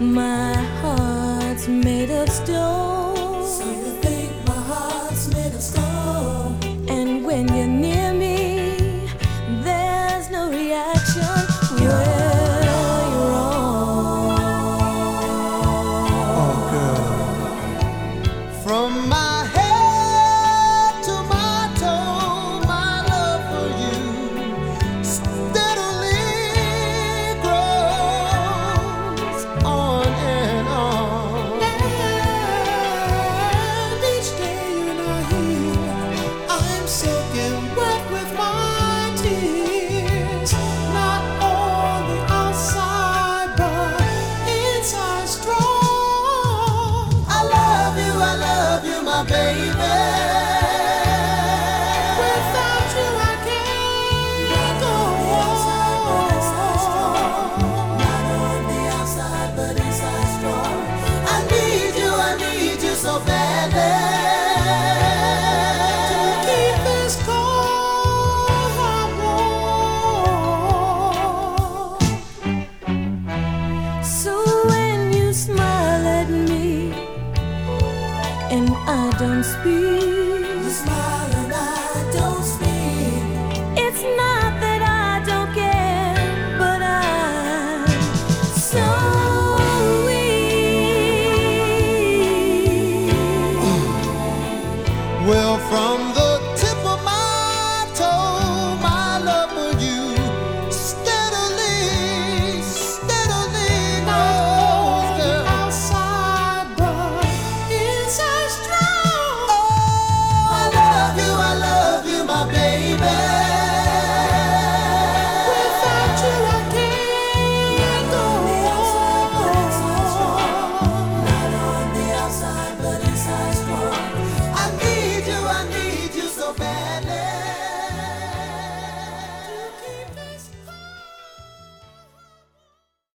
My heart's made of stone. So you think my heart's made of stone? And when you're near me, there's no reaction. Well, you're wrong. Oh, girl. From my head to my toe, my love for you steadily grows on and on. And each day you're not here, I'm soaking wet with my tears. Not on the outside, but inside strong. I love you, my baby. Without you, I can't go on. Not on the outside, but inside strong. I need you so badly. To keep this cold warm. So when you smile at me and I don't speak, You smile